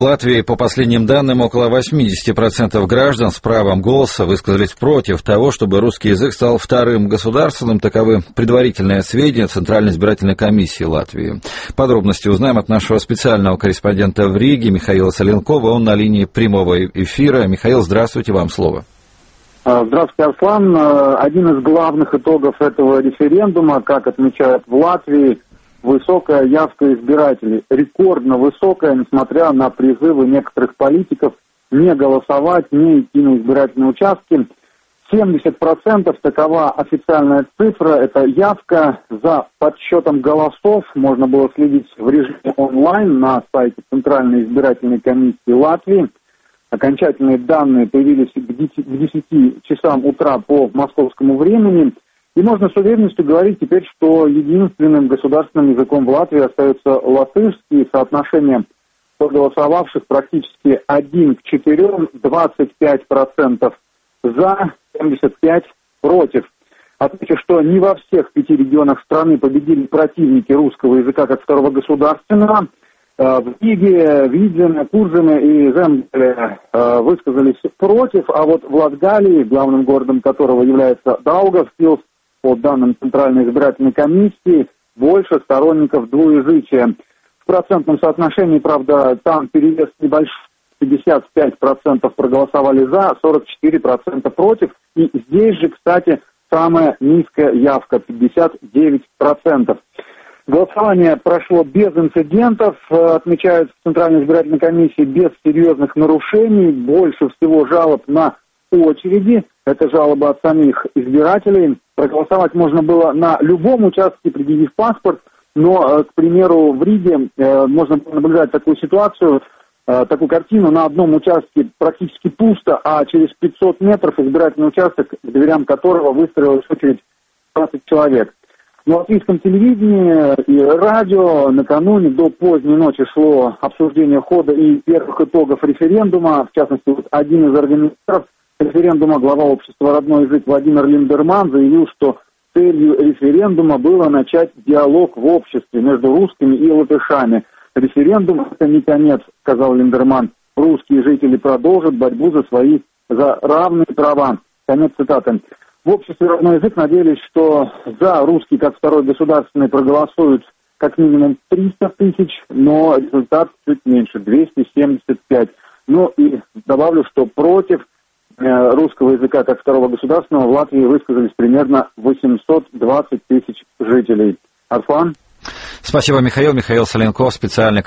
В Латвии, по последним данным, около 80% граждан с правом голоса высказались против того, чтобы русский язык стал вторым государственным. Таковы предварительные сведения Центральной избирательной комиссии Латвии. Подробности узнаем от нашего специального корреспондента в Риге Михаила Соленкова. Он на линии прямого эфира. Михаил, здравствуйте, вам слово. Здравствуйте, Арслан. Один из главных итогов этого референдума, как отмечают в Латвии, высокая явка избирателей, рекордно высокая, несмотря на призывы некоторых политиков не голосовать, не идти на избирательные участки. 70% такова официальная цифра, это явка. За подсчетом голосов можно было следить в режиме онлайн на сайте Центральной избирательной комиссии Латвии. Окончательные данные появились к 10 часам утра по московскому времени. И можно с уверенностью говорить теперь, что единственным государственным языком в Латвии остается латышский. Соотношение проголосовавших практически 1 к 4, 25% за, 75% против. Отмечу, что не во всех 5 регионах страны победили противники русского языка как второго государственного. В Риге, Видземе, Курземе и Земгале высказались против, а вот в Латгалии, главным городом которого является Даугавпилс, по данным Центральной избирательной комиссии, больше сторонников двуязычия. В процентном соотношении, правда, там перевес небольшой, 55% проголосовали за, 44% против. И здесь же, кстати, самая низкая явка, 59%. Голосование прошло без инцидентов, отмечают в Центральной избирательной комиссии, без серьезных нарушений. Больше всего жалоб на очереди. Это жалобы от самих избирателей. Проголосовать можно было на любом участке, предъявив паспорт, но, к примеру, в Риге можно было наблюдать такую ситуацию, такую картину: на одном участке практически пусто, а через 500 метров избирательный участок, к дверям которого выстроилась очередь 20 человек. На латвийском телевидении и радио накануне до поздней ночи шло обсуждение хода и первых итогов референдума. В частности, один из организаторов референдума, глава общества «Родной язык» Владимир Линдерман заявил, что целью референдума было начать диалог в обществе между русскими и латышами. Референдум – это не конец, сказал Линдерман. Русские жители продолжат борьбу за равные права. Конец цитаты. В обществе «Родной язык» надеялись, что за русский как второй государственный проголосуют как минимум 300 тысяч, но результат чуть меньше – 275. Ну и добавлю, что против русского языка как второго государственного в Латвии высказались примерно 820 тысяч жителей. Арслан? Спасибо, Михаил. Михаил Соленков, специальный